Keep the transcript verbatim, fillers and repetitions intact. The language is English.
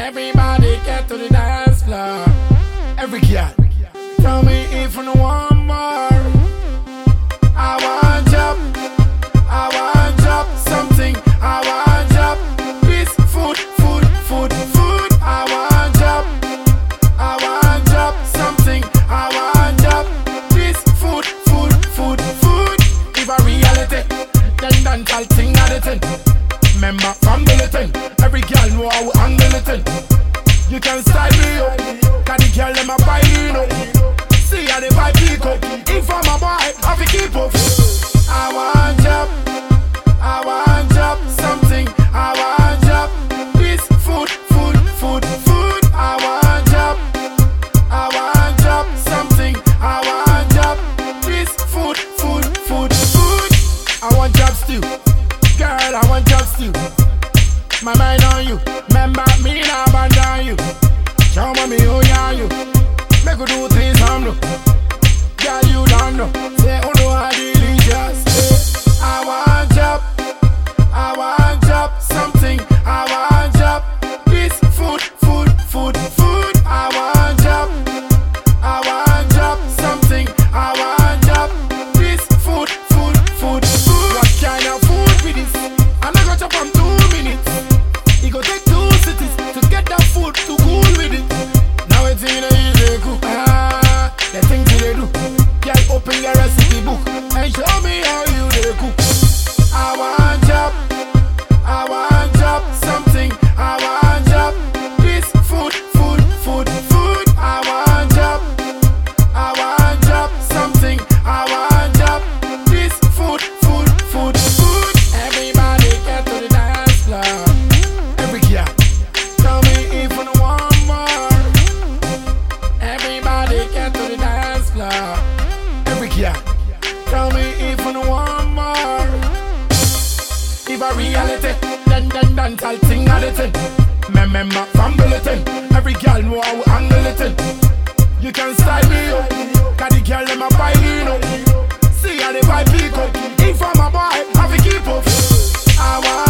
Everybody get to the dance floor. Every girl, tell me if you want more. I want job, I want job, something. I want job, this food, food, food, food. I want job, I want job, something. I want job, this food, food, food, food. If a reality, then dance all thing at the thing. Member from the thing. Every girl know how we handle the thing. You can style me up, cause the girl them a buy me up. See how they buy pick up. If I'm a boy, I fi keep up. I want job, I want job, something. I want job, this food, food, food, food. I want job, I want job, something. I want job, this food, food, food, food. I want job still, girl. I want job still. My mind on you, remember me now abandon you. Show me who you are you. Make you do things I'm no. Girl you don't know. Say who know how delicious. I want job, I want job, something. I want job, this food, food, food, food. I want job, I want job, something. I want job, this food, food, food, food. What kind of food with this? I'm not gonna chop on two minutes. It go take two cities to get that food to cool with it. Now it's in the easy cook. Ah, the things they do. Girl, open your recipe book and show me how you they cook. I want job, I want job, something. I want job, this food, food, food, food. I want job, I want job, something. I want job, this food, food, food, food. Everybody get to the dance floor. Every girl, tell me if you want more. Everybody get to the dance floor. Every girl, tell me if you want more. If a reality, then then dance all thing at the thing. Remember from the thing. Every girl know how we handle the thing. You can style me up, cause the girl them a buy me up. See how they buy pick up. If I'm a boy, I fi keep up. I want